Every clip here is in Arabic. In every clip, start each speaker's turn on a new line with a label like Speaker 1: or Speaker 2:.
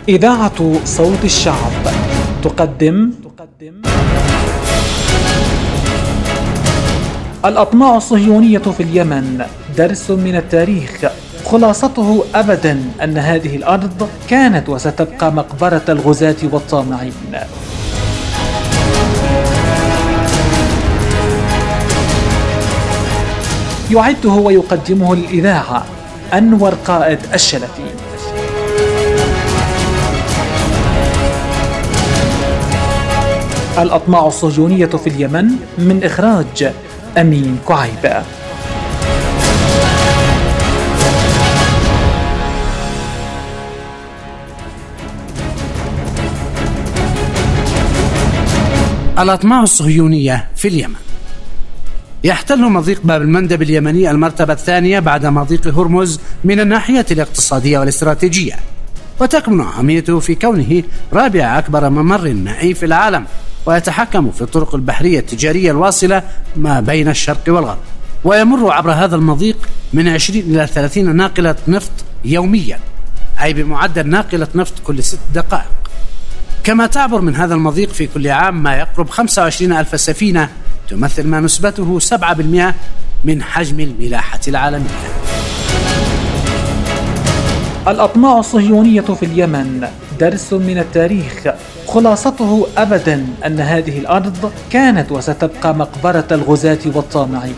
Speaker 1: إذاعة صوت الشعب تقدم الأطماع الصهيونية في اليمن، درس من التاريخ. خلاصته أبدا أن هذه الأرض كانت وستبقى مقبرة الغزاة والطامعين. يعده ويقدمه للإذاعة أنور قائد الشلفي. الأطماع الصهيونية في اليمن، من إخراج أمين كعيبة.
Speaker 2: الأطماع الصهيونية في اليمن. يحتل مضيق باب المندب اليمني المرتبة الثانية بعد مضيق هرمز من الناحية الاقتصادية والاستراتيجية، وتكمن أهميته في كونه رابع أكبر ممر مائي في العالم، ويتحكم في الطرق البحرية التجارية الواصلة ما بين الشرق والغرب، ويمر عبر هذا المضيق من 20 إلى 30 ناقلة نفط يوميا، أي بمعدل ناقلة نفط كل 6 دقائق. كما تعبر من هذا المضيق في كل عام ما يقرب 25,000 سفينة، تمثل ما نسبته 7% من حجم الملاحة العالمية.
Speaker 1: الأطماع الصهيونية في اليمن، درس من التاريخ. خلاصته أبدا أن هذه الأرض كانت وستبقى مقبرة الغزاة والطامعين.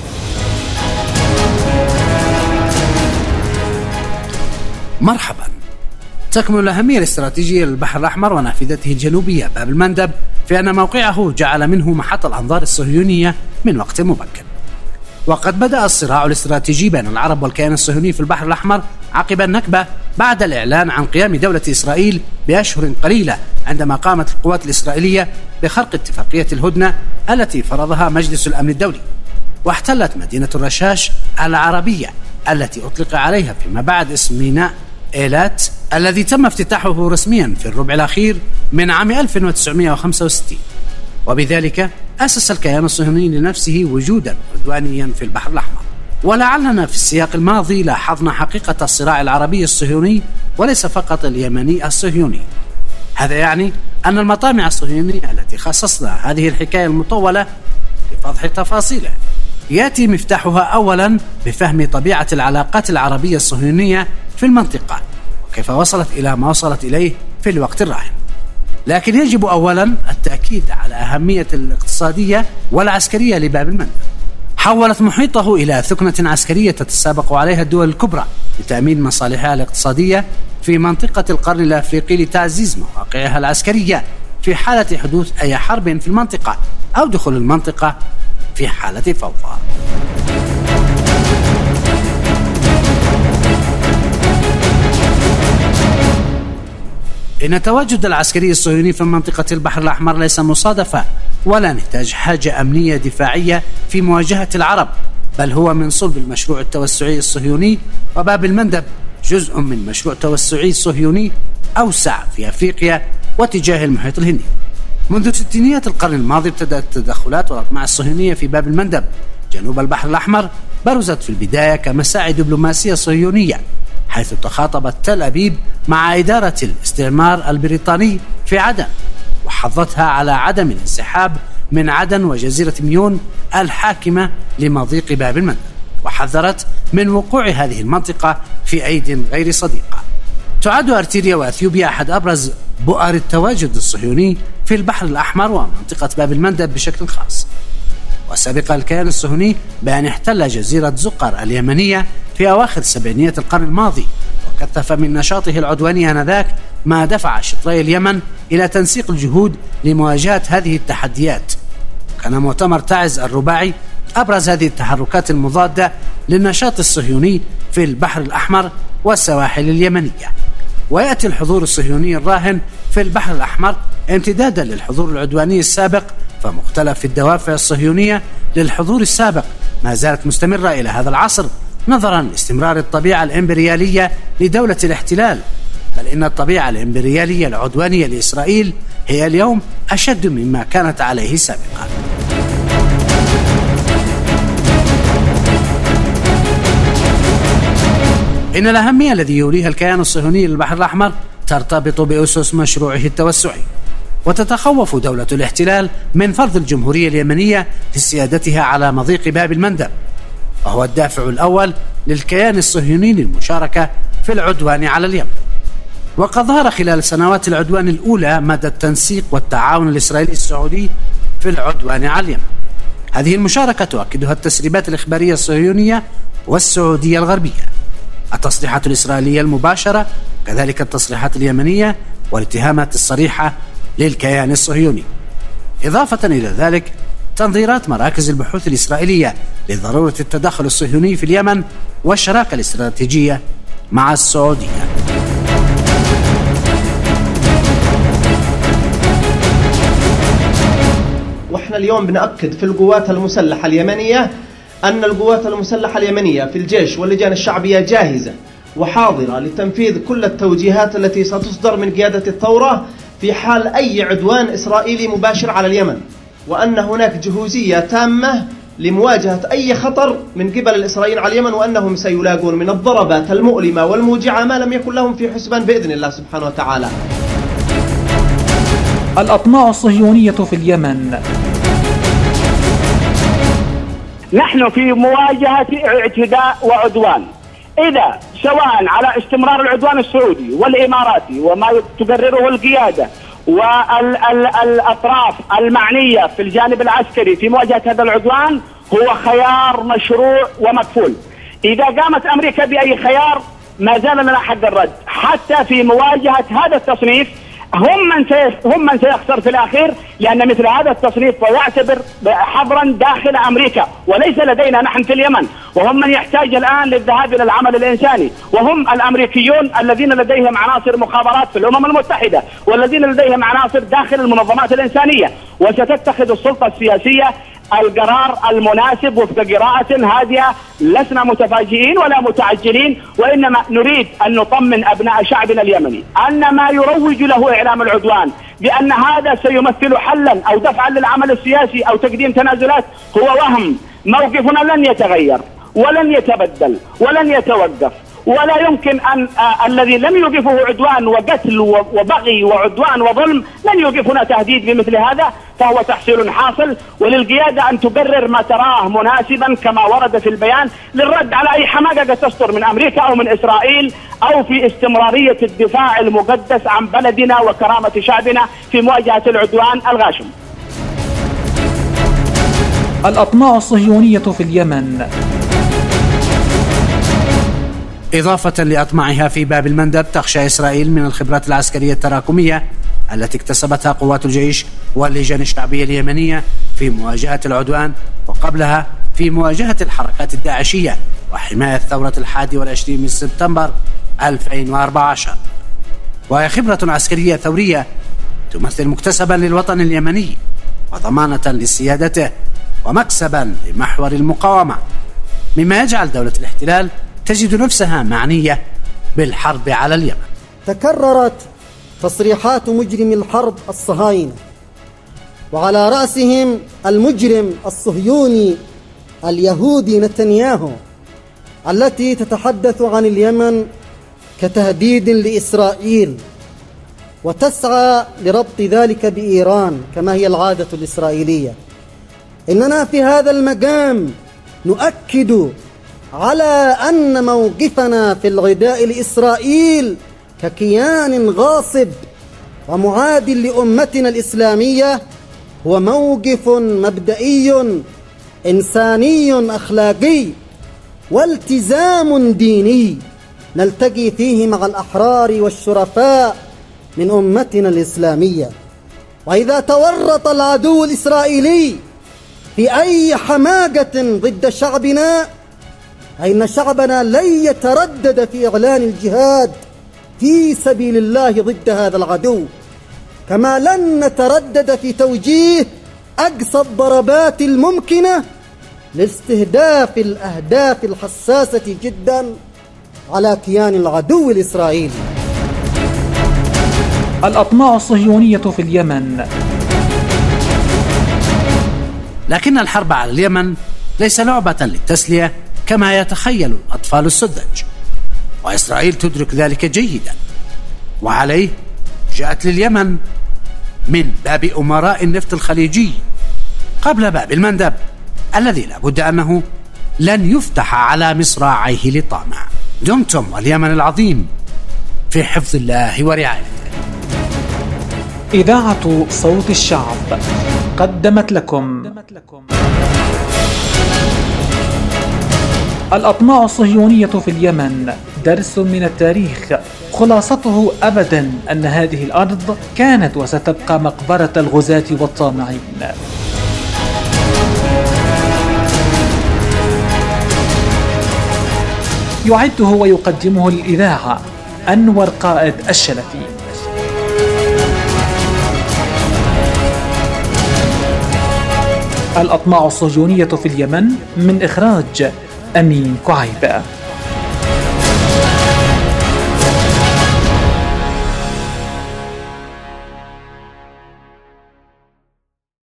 Speaker 2: مرحبا. تكمن الأهمية الاستراتيجية للبحر الأحمر ونافذته الجنوبية باب المندب في أن موقعه جعل منه محط الأنظار الصهيونية من وقت مبكر. وقد بدأ الصراع الاستراتيجي بين العرب والكيان الصهيوني في البحر الأحمر عقب النكبة، بعد الإعلان عن قيام دولة إسرائيل بأشهر قليلة، عندما قامت القوات الإسرائيلية بخرق اتفاقية الهدنة التي فرضها مجلس الأمن الدولي، واحتلت مدينة الرشاش العربية التي أطلق عليها فيما بعد اسم ميناء إيلات، الذي تم افتتاحه رسميا في الربع الأخير من عام 1965. وبذلك أسس الكيان الصهيوني لنفسه وجودا عدوانيا في البحر الأحمر. ولعلنا في السياق الماضي لاحظنا حقيقة الصراع العربي الصهيوني وليس فقط اليمني الصهيوني. هذا يعني أن المطامع الصهيونية التي خصصنا هذه الحكاية المطولة لفضح تفاصيلها يأتي مفتاحها أولا بفهم طبيعة العلاقات العربية الصهيونية في المنطقة، وكيف وصلت إلى ما وصلت إليه في الوقت الراهن. لكن يجب أولا التأكيد على أهمية الاقتصادية والعسكرية لباب المندب. حولت محيطه إلى ثكنة عسكرية تتسابق عليها الدول الكبرى لتأمين مصالحها الاقتصادية في منطقة القرن الأفريقي، لتعزيز مواقعها العسكرية في حالة حدوث أي حرب في المنطقة أو دخول المنطقة في حالة فوضى. إن التواجد العسكري الصهيوني في منطقة البحر الأحمر ليس مصادفة ولا نتاج حاجة أمنية دفاعية في مواجهة العرب، بل هو من صلب المشروع التوسعي الصهيوني، وباب المندب جزء من مشروع توسعي صهيوني أوسع في أفريقيا واتجاه المحيط الهندي. منذ ستينيات القرن الماضي ابتدأت التدخلات والأطماع الصهيونية في باب المندب جنوب البحر الأحمر. برزت في البداية كمساعي دبلوماسية صهيونية، حيث تخاطبت تل أبيب مع إدارة الاستعمار البريطاني في عدن، وحضتها على عدم الانسحاب من عدن وجزيرة ميون الحاكمة لمضيق باب المندب، وحذرت من وقوع هذه المنطقة في أيد غير صديقة. تعد أرتيريا وأثيوبيا أحد أبرز بؤر التواجد الصهيوني في البحر الأحمر ومنطقة باب المندب بشكل خاص. وسبق الكيان الصهيوني بأن احتل جزيرة زقر اليمنية في أواخر سبعينيات القرن الماضي، وكثف من نشاطه العدواني آنذاك ما دفع شطري اليمن إلى تنسيق الجهود لمواجهة هذه التحديات. كان مؤتمر تعز الرباعي أبرز هذه التحركات المضادة للنشاط الصهيوني في البحر الأحمر والسواحل اليمنية. ويأتي الحضور الصهيوني الراهن في البحر الأحمر امتدادا للحضور العدواني السابق، فمختلف الدوافع الصهيونية للحضور السابق ما زالت مستمرة إلى هذا العصر، نظرا لاستمرار الطبيعة الإمبريالية لدولة الاحتلال، بل إن الطبيعة الإمبريالية العدوانية لإسرائيل هي اليوم أشد مما كانت عليه سابقا. إن الأهمية الذي يوليها الكيان الصهيوني للبحر الأحمر ترتبط بأسس مشروعه التوسعي، وتتخوف دولة الاحتلال من فرض الجمهورية اليمنية لسيادتها على مضيق باب المندب، وهو الدافع الأول للكيان الصهيوني للمشاركة في العدوان على اليمن. وقد ظهر خلال سنوات العدوان الأولى مدى التنسيق والتعاون الإسرائيلي السعودي في العدوان على اليمن. هذه المشاركة تؤكدها التسريبات الإخبارية الصهيونية والسعودية الغربية، التصريحات الإسرائيلية المباشرة، كذلك التصريحات اليمنية والاتهامات الصريحة للكيان الصهيوني. إضافة إلى ذلك تنظيرات مراكز البحوث الإسرائيلية لضرورة التدخل الصهيوني في اليمن والشراكة الاستراتيجية مع السعودية.
Speaker 3: واحنا اليوم بنأكد في القوات المسلحة اليمنية أن القوات المسلحة اليمنية في الجيش واللجان الشعبية جاهزة وحاضرة لتنفيذ كل التوجيهات التي ستصدر من قيادة الثورة في حال أي عدوان إسرائيلي مباشر على اليمن، وأن هناك جهوزية تامة لمواجهة أي خطر من قبل الإسرائيليين على اليمن، وأنهم سيلاقون من الضربات المؤلمة والموجعة ما لم يكن لهم في حسبان بإذن الله سبحانه وتعالى.
Speaker 1: الأطماع الصهيونية في اليمن.
Speaker 4: نحن في مواجهة اعتداء وعدوان، إذا سواء على استمرار العدوان السعودي والإماراتي وما تقرره القيادة والأطراف المعنية في الجانب العسكري في مواجهة هذا العدوان، هو خيار مشروع ومكفول. إذا قامت أمريكا بأي خيار ما زال لنا حق الرد، حتى في مواجهة هذا التصنيف هم من سيخسر في الأخير، لأن مثل هذا التصنيف يعتبر حظرا داخل أمريكا وليس لدينا نحن في اليمن، وهم من يحتاج الآن للذهاب إلى العمل الإنساني، وهم الأمريكيون الذين لديهم عناصر مخابرات في الأمم المتحدة والذين لديهم عناصر داخل المنظمات الإنسانية، وستتخذ السلطة السياسية القرار المناسب وفق قراءة هادئة. لسنا متفاجئين ولا متعجلين، وإنما نريد أن نطمن أبناء شعبنا اليمني أن ما يروج له إعلام العدوان بأن هذا سيمثل حلا أو دفعا للعمل السياسي أو تقديم تنازلات هو وهم. موقفنا لن يتغير ولن يتبدل ولن يتوقف، ولا يمكن أن الذي لم يوقفه عدوان وقتل وبغي وعدوان وظلم لن يوقفنا تهديد بمثل هذا، فهو تحصيل حاصل. وللقيادة أن تبرر ما تراه مناسبا كما ورد في البيان للرد على أي حماقة قد تصدر من أمريكا أو من إسرائيل، أو في استمرارية الدفاع المقدس عن بلدنا وكرامة شعبنا في مواجهة العدوان الغاشم.
Speaker 1: الأطماع الصهيونية في اليمن.
Speaker 2: إضافة لأطماعها في باب المندب، تخشى إسرائيل من الخبرات العسكرية التراكمية التي اكتسبتها قوات الجيش واللجان الشعبية اليمنية في مواجهة العدوان، وقبلها في مواجهة الحركات الداعشية وحماية ثورة 21 من سبتمبر 2014. وهي خبرة عسكرية ثورية تمثل مكتسبا للوطن اليمني وضمانة لسيادته ومكسبا لمحور المقاومة، مما يجعل دولة الاحتلال تجد نفسها معنية بالحرب على اليمن.
Speaker 5: تكررت تصريحات مجرم الحرب الصهاينة، وعلى رأسهم المجرم الصهيوني اليهودي نتنياهو، التي تتحدث عن اليمن كتهديد لإسرائيل وتسعى لربط ذلك بإيران كما هي العادة الإسرائيلية. إننا في هذا المقام نؤكد على أن موقفنا في العداء لإسرائيل ككيان غاصب ومعاد لأمتنا الإسلامية هو موقف مبدئي إنساني أخلاقي والتزام ديني نلتقي فيه مع الأحرار والشرفاء من أمتنا الإسلامية. وإذا تورط العدو الإسرائيلي في أي حماقة ضد شعبنا، فإن شعبنا لن يتردد في إعلان الجهاد في سبيل الله ضد هذا العدو، كما لن نتردد في توجيه أقصى الضربات الممكنة لاستهداف الأهداف الحساسة جدا على كيان العدو الإسرائيلي.
Speaker 1: الأطماع الصهيونية في اليمن.
Speaker 2: لكن الحرب على اليمن ليس لعبة للتسلية كما يتخيل الأطفال السذج، وإسرائيل تدرك ذلك جيدا، وعليه جاءت لليمن من باب أمراء النفط الخليجي قبل باب المندب الذي لا بد أنه لن يفتح على مصراعيه للطامع. دمتم واليمن العظيم في حفظ الله ورعايته.
Speaker 1: إذاعة صوت الشعب قدمت لكم الأطماع الصهيونية في اليمن، درس من التاريخ، خلاصته أبدا أن هذه الأرض كانت وستبقى مقبرة الغزاة والطامعين. يعده ويقدمه الإذاعة أنور قائد الشلفي. الأطماع الصهيونية في اليمن، من إخراج أمين كعيبة.